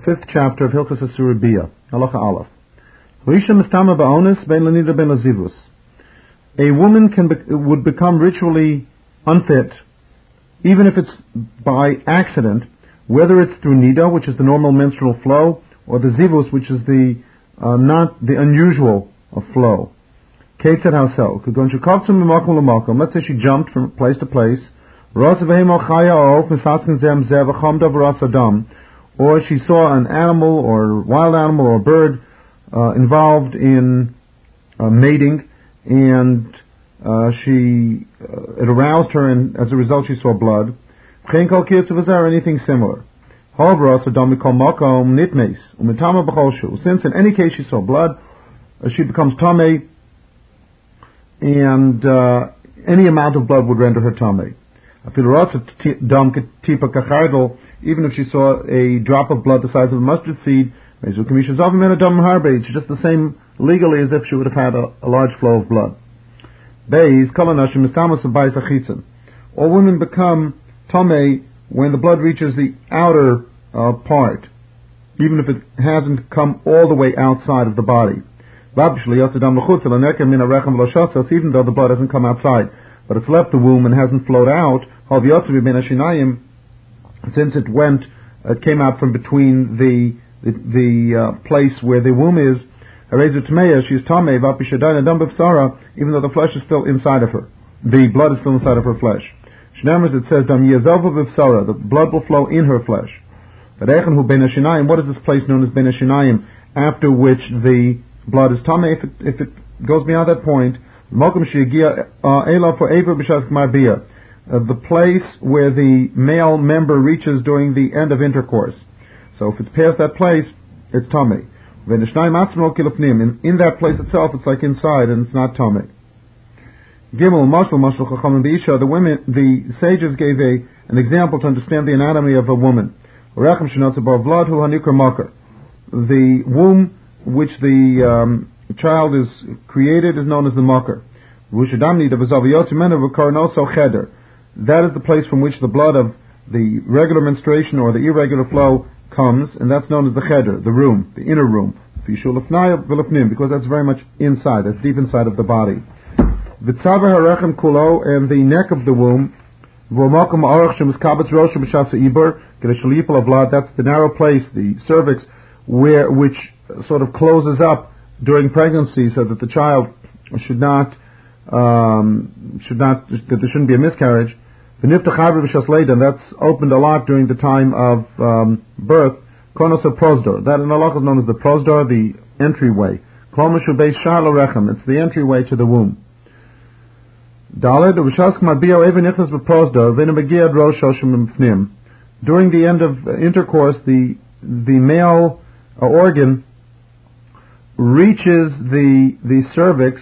fifth chapter of Hilchos Asur Bia, Halacha Aleph. Risha mistama ba'onis ben lanida ben lazivus. A woman would become ritually unfit, even if it's by accident, whether it's through nida, which is the normal menstrual flow, or the zivus, which is the not the unusual flow. Kate said how so? Let's say she jumped from place to place. Or she saw an animal or wild animal or bird involved in mating, and it aroused her, and as a result she saw blood. Or anything similar. Since in any case she saw blood, she becomes tamei, and any amount of blood would render her tamei. Even if she saw a drop of blood the size of a mustard seed, it's just the same legally as if she would have had a large flow of blood. All women become tamei when the blood reaches the outer part, even if it hasn't come all the way outside of the body. Even though the blood hasn't come outside, but it's left the womb and hasn't flowed out, since it came out from between the place where the womb is, she's tamei, even though the flesh is still inside of her. The blood is still inside of her flesh. It says, the blood will flow in her flesh. What is this place known as Ben Hashinayim, after which the blood is tamei, if it goes beyond that point? The place where the male member reaches during the end of intercourse. So if it's past that place, it's tamei. In that place itself, it's like inside, and it's not tamei. The sages gave an example to understand the anatomy of a woman. The womb which the child is created is known as the makar. That is the place from which the blood of the regular menstruation or the irregular flow comes, and that's known as the cheder, the room, the inner room. Because that's very much inside, that's deep inside of the body. And the neck of the womb, that's the narrow place, the cervix, which sort of closes up during pregnancy, so that the child that there shouldn't be a miscarriage. And that's opened a lot during the time of birth. That in Allah is known as the prosdor, the entryway. It's the entryway to the womb. During the end of intercourse, the male organ reaches the cervix,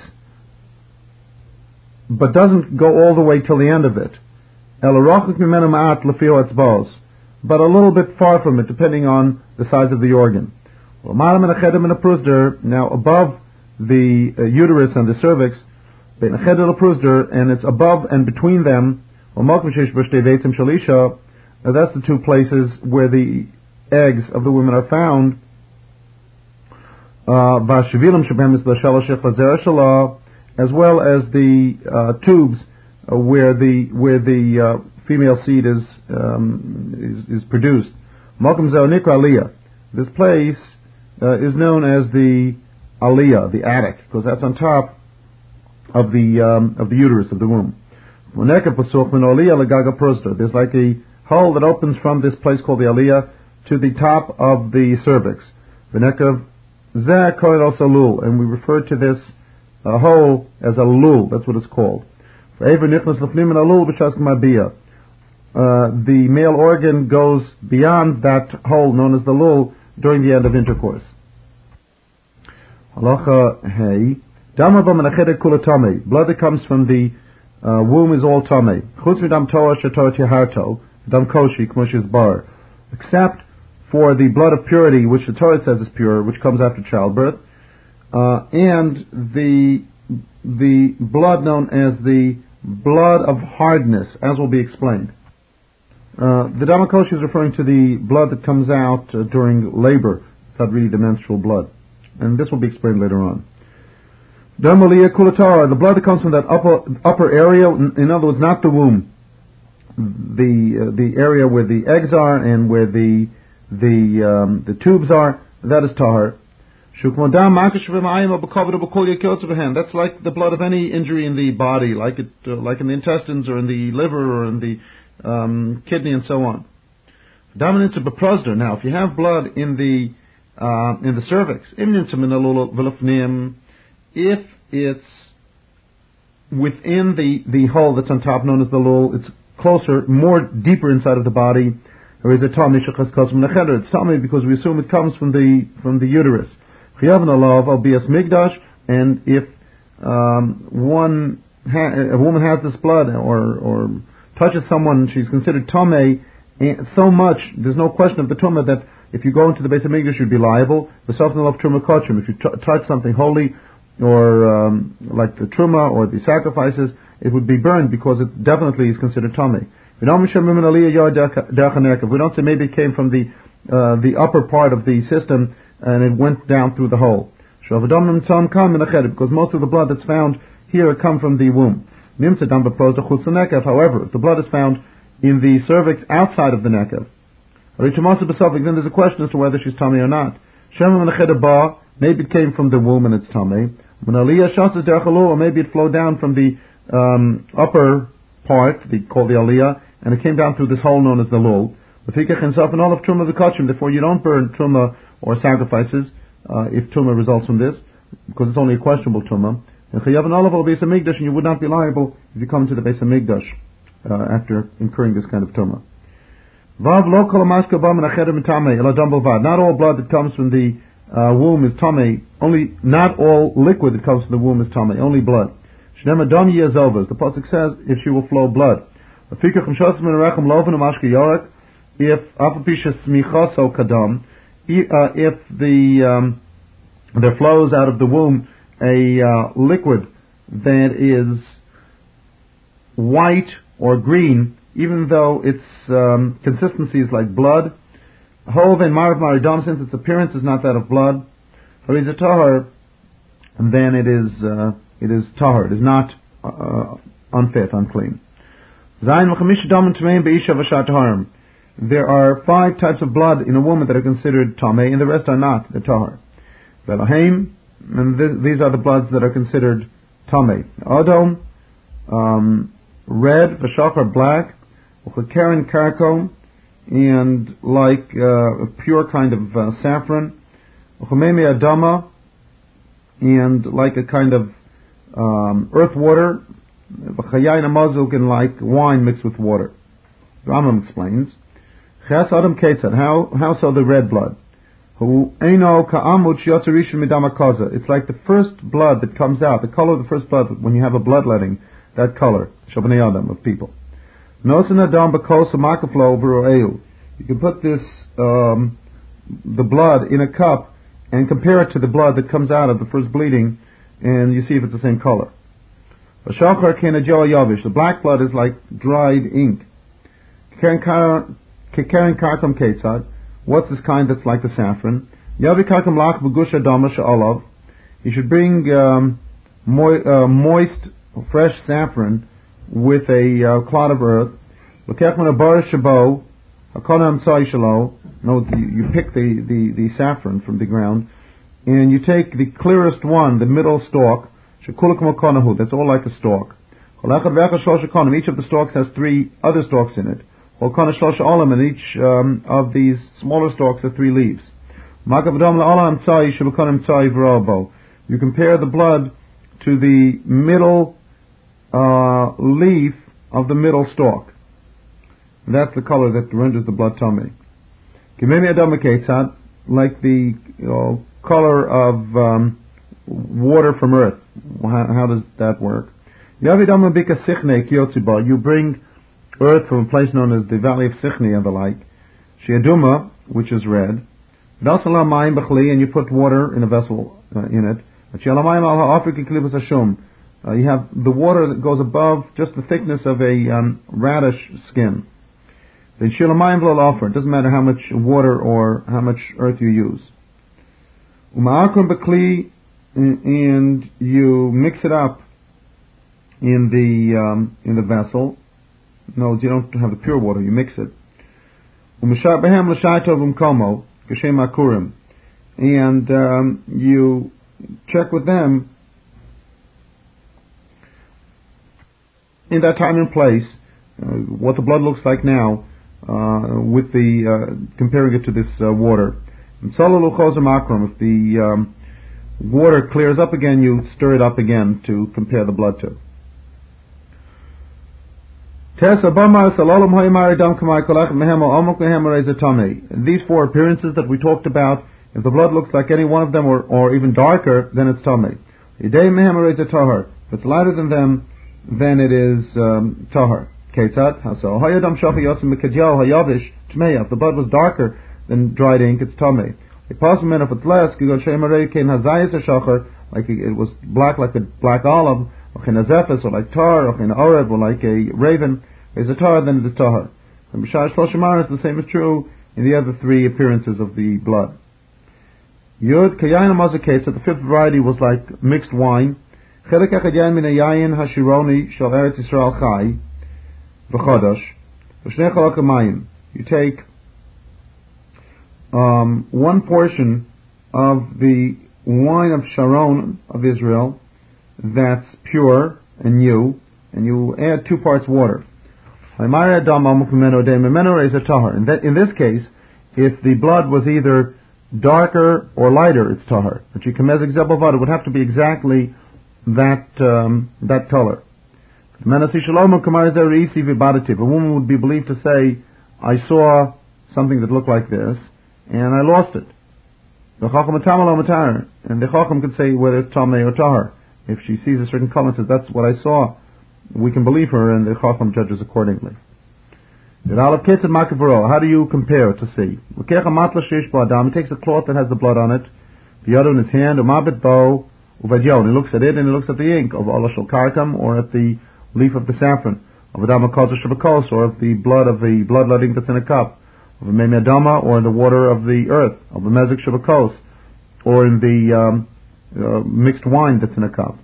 but doesn't go all the way till the end of it. But a little bit far from it, depending on the size of the organ. Now above the uterus and the cervix, and it's above and between them, that's the two places where the eggs of the women are found. As well as the tubes where the female seed is produced. This place is known as the aliyah, the attic, because that's on top of the uterus of the womb. There's like a hole that opens from this place called the aliyah to the top of the cervix. And we refer to this hole as a lul. That's what it's called. The male organ goes beyond that hole known as the lul during the end of intercourse. Halacha hey. Blood that comes from the womb is all tamei. Except for the blood of purity, which the Torah says is pure, which comes after childbirth, and the blood known as the blood of hardness, as will be explained. The Damakoshi is referring to the blood that comes out during labor. It's not really the menstrual blood. And this will be explained later on. Dermalia kulatara, the blood that comes from that upper area, in other words, not the womb, the area where the eggs are and where the tubes are, that is tahar. That's like the blood of any injury in the body, like in the intestines or in the liver or in the kidney and so on. Now, if you have blood in the cervix, if it's within the hole that's on top, known as the lul, it's closer, more deeper inside of the body, or is it tummy? It's tummy because we assume it comes from the uterus. And if a woman has this blood or touches someone, she's considered tummy so much. There's no question of the tumah that if you go into the Beis Hamikdash, you'd be liable. If you touch something holy, or like the truma or the sacrifices, it would be burned because it definitely is considered tummy. We don't say maybe it came from the upper part of the system and it went down through the hole. Because most of the blood that's found here comes from the womb. However, if the blood is found in the cervix outside of the nekev, then there's a question as to whether she's tummy or not. Maybe it came from the womb and it's tummy. Or maybe it flowed down from the upper part, called the aliyah, and it came down through this hole known as the lul. And all of truma v'kachim, therefore you don't burn truma or sacrifices if truma results from this, because it's only a questionable truma. And chayav and all of Beis Hamikdash, and you would not be liable if you come to the Beis Hamikdash after incurring this kind of truma. Not all blood that comes from the womb is tummy. Not all liquid that comes from the womb is tummy. Only blood. The pasuk says, if she will flow blood. If there flows out of the womb a liquid that is white or green, even though its consistency is like blood, since its appearance is not that of blood, then it is tahar. It is not unfit, unclean. There are 5 types of blood in a woman that are considered tameh, and the rest are not, the tahar. And these are the bloods that are considered tameh. Adom, red, v'shachar, black, karen karkom, and like a pure kind of saffron, chumeme adama, and like a kind of earth water, v'chayayin amazuk, and like wine mixed with water. Rambam explains, Ches Adam Ketzad, how so the red blood? It's like the first blood that comes out, the color of the first blood when you have a bloodletting, that color, Shabnei Adam, of people. You can put this, the blood in a cup and compare it to the blood that comes out of the first bleeding, and you see if it's the same color. The black blood is like dried ink. What's this kind that's like the saffron? You should bring moist, fresh saffron with a clod of earth. You pick the saffron from the ground, and you take the clearest one, the middle stalk. That's all like a stalk. Each of the stalks has 3 other stalks in it. And each of these smaller stalks have 3 leaves. You compare the blood to the middle leaf of the middle stalk. That's the color that renders the blood tummy. Like the color of water from earth. How does that work? You bring earth from a place known as the Valley of Sichni and the like. Shiaduma, which is red. And you put water in a vessel in it. You have the water that goes above just the thickness of a radish skin. Then shilamayim v'lo offer. It doesn't matter how much water or how much earth you use. Uma'akron b'kli, and you mix it up in the vessel. No, you don't have the pure water. You mix it. Umishar behem l'shaytov umkomo k'shem akurim, and you check with them in that time and place what the blood looks like now, with the comparing it to this water. If the water clears up again, you stir it up again to compare the blood to. These 4 appearances that we talked about, if the blood looks like any one of them or even darker, then it's tamei. If it's lighter than them, then it is tahar. If the blood was darker than dried ink, it's tamei. If it's less, like it was black like a black olive, or like tar, or like a raven, is a tar, then it is tahar. And b'shar shloshimar, the same is true in the other 3 appearances of the blood. Yud kayayin amazakates, that the 5th variety was like mixed wine. Chelik echad yayin min hayayin hashironi shel Eretz Yisrael chai v'chodosh v'shnei chalak hamayim. You take 1 portion of the wine of Sharon of Israel that's pure and new, and you add 2 parts water. In this case, if the blood was either darker or lighter, it's tahar. But you can it would have to be exactly that color. A woman would be believed to say, I saw something that looked like this, and I lost it. And the chacham could say whether it's tamei or tahar. If she sees a certain color and says, that's what I saw, we can believe her, and the chacham judges accordingly. How do you compare it to see? He takes a cloth that has the blood on it, the other in his hand, and he looks at it and he looks at the ink of Olashal Karkam, or at the leaf of the saffron, of Adama Kodesh Shabakos, or of the blood ink that's in a cup, of a Meme Adama, or in the water of the earth, of a Mezik Shabakos, or in the mixed wine that's in a cup.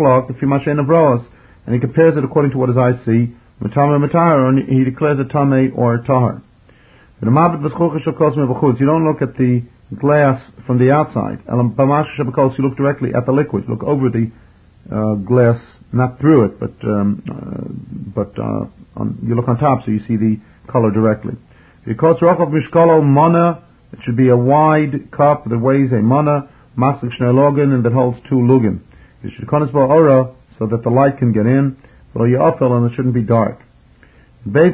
And he compares it according to what his eyes see, and he declares it tamei or tahar. You don't look at the glass from the outside. You look directly at the liquid. You look over the glass, not through it, but you look on top, so you see the color directly. It should be a wide cup that weighs a mana, and that holds 2 lugin. It should so that the light can get in, and it shouldn't be dark. You check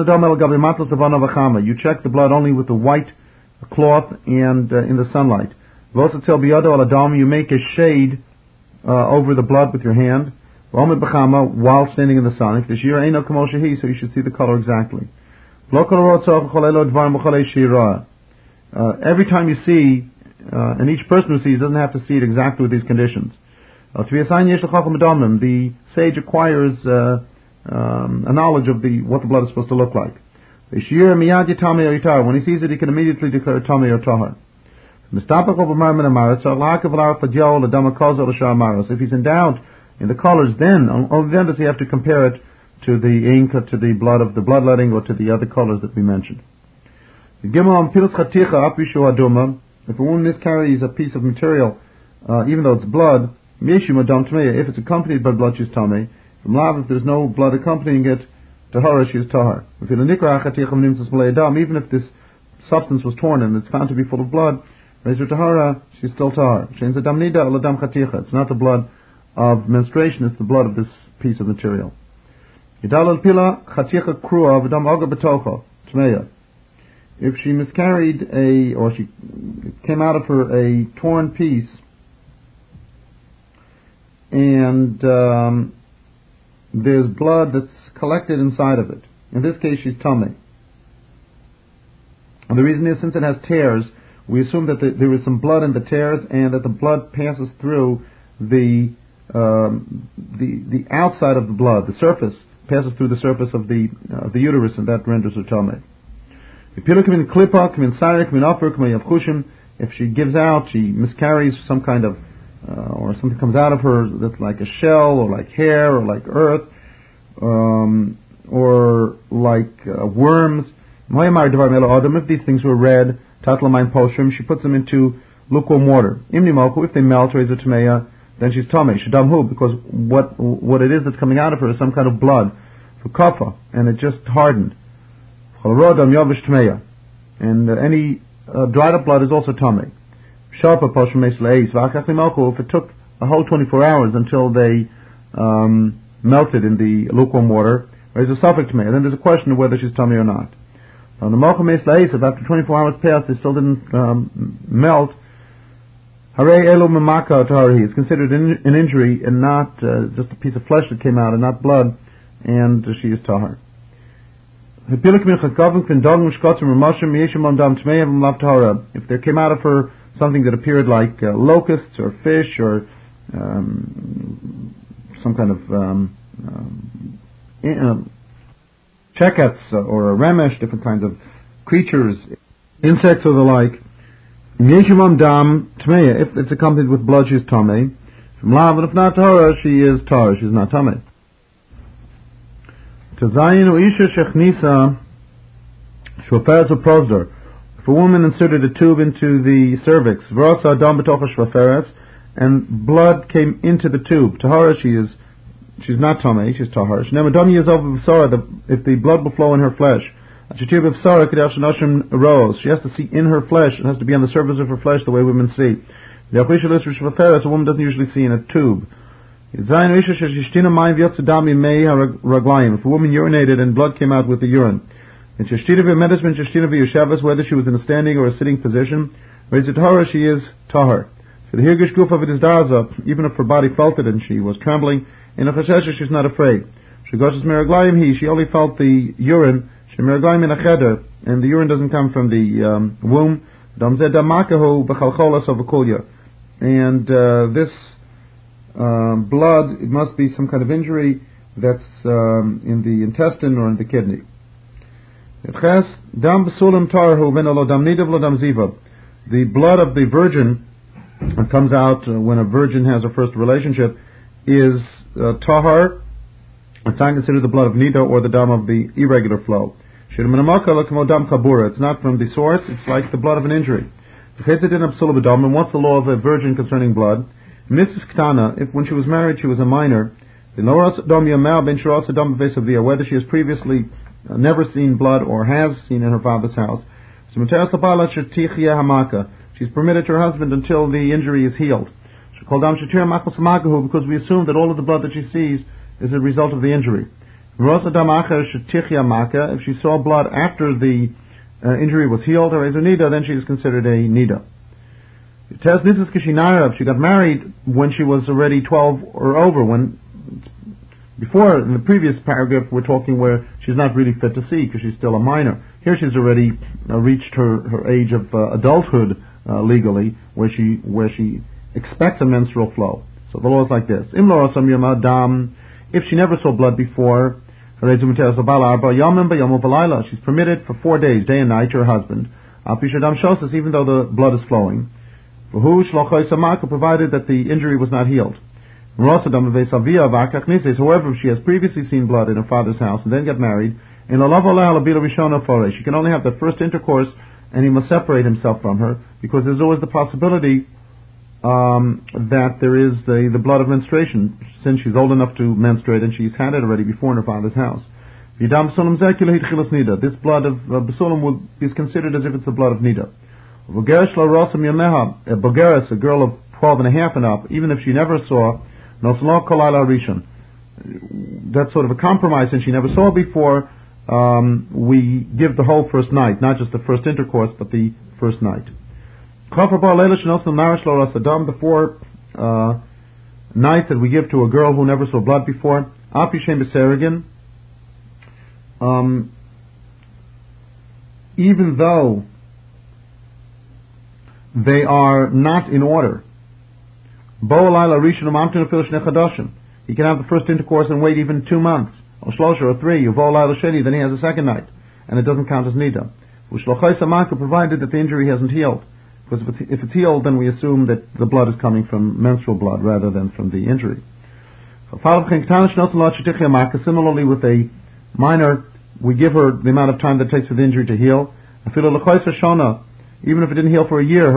the blood only with the white cloth and in the sunlight. You make a shade over the blood with your hand while standing in the sun. So you should see the color exactly. Every time you see, and each person who sees doesn't have to see it exactly with these conditions. The sage acquires a knowledge of what the blood is supposed to look like. When he sees it, he can immediately declare tamei or tahar. If he's in doubt in the colors, then only then does he have to compare it to the ink or to the bloodletting or to the other colors that we mentioned. If a woman miscarries a piece of material, even though it's blood, if it's accompanied by blood, she's tamei. If there's no blood accompanying it, tahara, she is tahar. Even if this substance was torn and it's found to be full of blood, tahara, she's still tahar. It's not the blood of menstruation, it's the blood of this piece of material. If she miscarried or she came out of her a torn piece, and there's blood that's collected inside of it. In this case, she's tamei. And the reason is, since it has tears, we assume that there is some blood in the tears, and that the blood passes through the outside of the blood. The surface passes through the surface of the uterus, and that renders her tamei. If she gives out, she miscarries some kind of, or something comes out of her that's like a shell, or like hair, or like earth, or like worms. If these things were red, she puts them into lukewarm water. If they melt, then she's tamei. Shadamhu, because what it is that's coming out of her is some kind of blood, for kafa, and it just hardened. And any dried up blood is also tamei. If it took a whole 24 hours until they melted in the lukewarm water, there's a suffix tamei. Then there's a question of whether she's tamei or not. If after 24 hours passed, they still didn't melt, it's considered an injury and not just a piece of flesh that came out and not blood, and she is tahar. If there came out of her something that appeared like locusts or fish or some kind of chekets or a remesh, different kinds of creatures, insects or the like, if it's accompanied with blood, she's tamei. From lav, and if not tahara, she is tahar, she's not tamei. If a woman inserted a tube into the cervix, and blood came into the tube, tahara, she's not tamei, she's tahar. If the blood will flow in her flesh, she has to see in her flesh, it has to be on the surface of her flesh the way women see. A woman doesn't usually see in a tube. If a woman urinated and blood came out with the urine, whether she was in a standing or a sitting position, she is tahar. Even if her body felt it and she was trembling, she's not afraid. She only felt the urine, and the urine doesn't come from the womb. And this blood, it must be some kind of injury that's in the intestine or in the kidney. The blood of the virgin that comes out when a virgin has her first relationship is tahar. It's not considered the blood of nida or the dam of the irregular flow. It's not from the source, it's like the blood of an injury. And what's the law of a virgin concerning blood? If when she was married she was a minor, whether she has previously never seen blood or has seen in her father's house, she's permitted to her husband until the injury is healed. Because we assume that all of the blood that she sees is a result of the injury. If she saw blood after the injury was healed, or as a nida, then she is considered a nida. If she got married when she was already 12 or over, before in the previous paragraph we're talking where she's not really fit to see because she's still a minor. Here she's already reached her age of adulthood legally, where she expects a menstrual flow. So the law is like this: if she never saw blood before, she's permitted for 4 days, day and night, to her husband, even though the blood is flowing, provided that the injury was not healed. However, if she has previously seen blood in her father's house and then get married, she can only have the first intercourse, and he must separate himself from her, because there's always the possibility that there is the blood of menstruation, since she's old enough to menstruate and she's had it already before in her father's house. This blood of Basulam is considered as if it's the blood of Nida. A Bulgaris, a girl of 12 and a half and up, even if she never saw, that's sort of a compromise, since she never saw before, we give the whole first night, not just the first intercourse, but the first night. The 4 nights that we give to a girl who never saw blood before, even though they are not in order, he can have the first intercourse and wait even 2 months, or 3, then he has a second night, and it doesn't count as nida. provided that the injury hasn't healed. Because if it's healed, then we assume that the blood is coming from menstrual blood rather than from the injury. Similarly, with a minor, we give her the amount of time that it takes for the injury to heal. Even if it didn't heal for a year,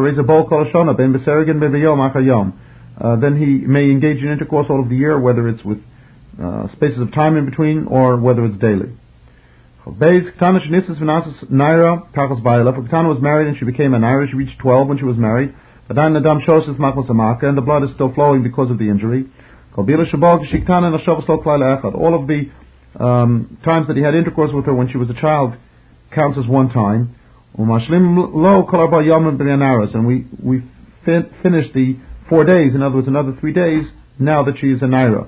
then he may engage in intercourse all of the year, whether it's with spaces of time in between or whether it's daily. Ketana was married and she became a naira. She reached 12 when she was married. And the blood is still flowing because of the injury. All of the times that he had intercourse with her when she was a child counts as one time. And we finish the 4 days, in other words, another 3 days, now that she is a naira.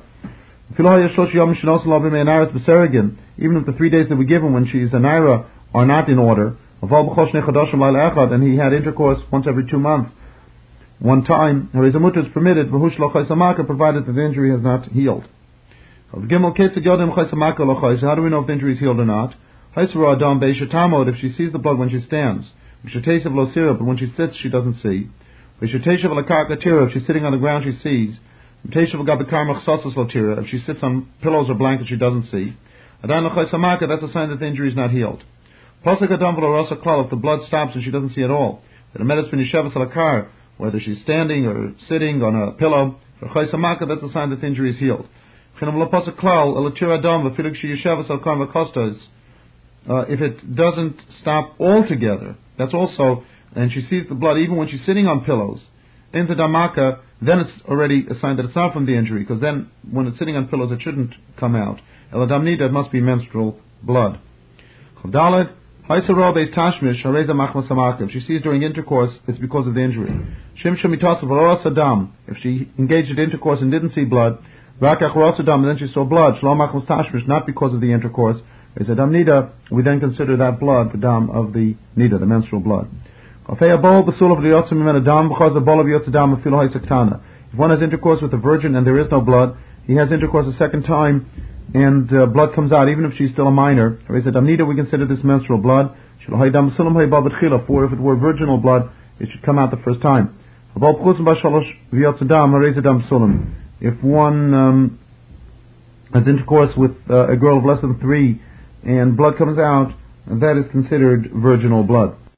Even if the 3 days that we give him when she is a naira are not in order, and he had intercourse once every 2 months, one time, is permitted, provided that the injury has not healed. How do we know if the injury is healed or not? If she sees the blood when she stands, but when she sits she doesn't see. If she's sitting on the ground she sees. If she sits on pillows or blankets she doesn't see. That's a sign that the injury is not healed. If the blood stops and she doesn't see at all, whether she's standing or sitting on a pillow, that's a sign that the injury is healed. If it doesn't stop altogether, that's also, and she sees the blood even when she's sitting on pillows, into damaka, then it's already a sign that it's not from the injury, because then when it's sitting on pillows it shouldn't come out. Eladamnida, it must be menstrual blood. If she sees during intercourse, it's because of the injury. If she engaged in intercourse and didn't see blood, and then she saw blood, not because of the intercourse, we then consider that blood the dam of the nida, the menstrual blood. If one has intercourse with a virgin and there is no blood, he has intercourse a second time and blood comes out, even if she's still a minor, we consider this menstrual blood. For if it were virginal blood, it should come out the first time. If one has intercourse with a girl of less than 3 and blood comes out, that is considered virginal blood.